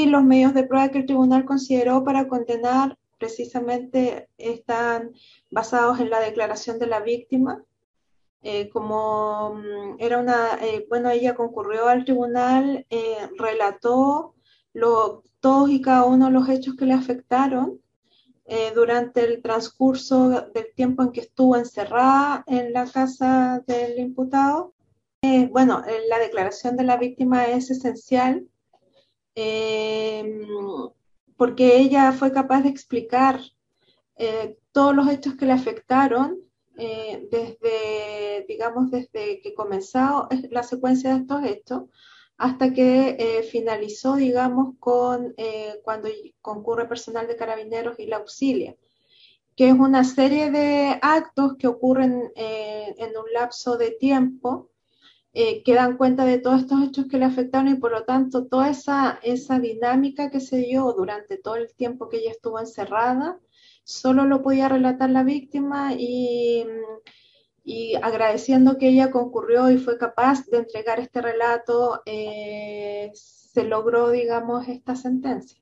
los medios de prueba que el tribunal consideró para condenar precisamente están basados en la declaración de la víctima. Como era bueno, ella concurrió al tribunal, relató todos y cada uno de los hechos que le afectaron durante el transcurso del tiempo en que estuvo encerrada en la casa del imputado. Bueno, la declaración de la víctima es esencial eh, porque ella fue capaz de explicar todos los hechos que le afectaron desde, digamos, desde que comenzó la secuencia de estos hechos hasta que finalizó, digamos, con cuando concurre personal de carabineros y la auxilia, que es una serie de actos que ocurren en un lapso de tiempo que dan cuenta de todos estos hechos que le afectaron y por lo tanto toda esa dinámica que se dio durante todo el tiempo que ella estuvo encerrada, solo lo podía relatar la víctima y agradeciendo que ella concurrió y fue capaz de entregar este relato, se logró, digamos, esta sentencia.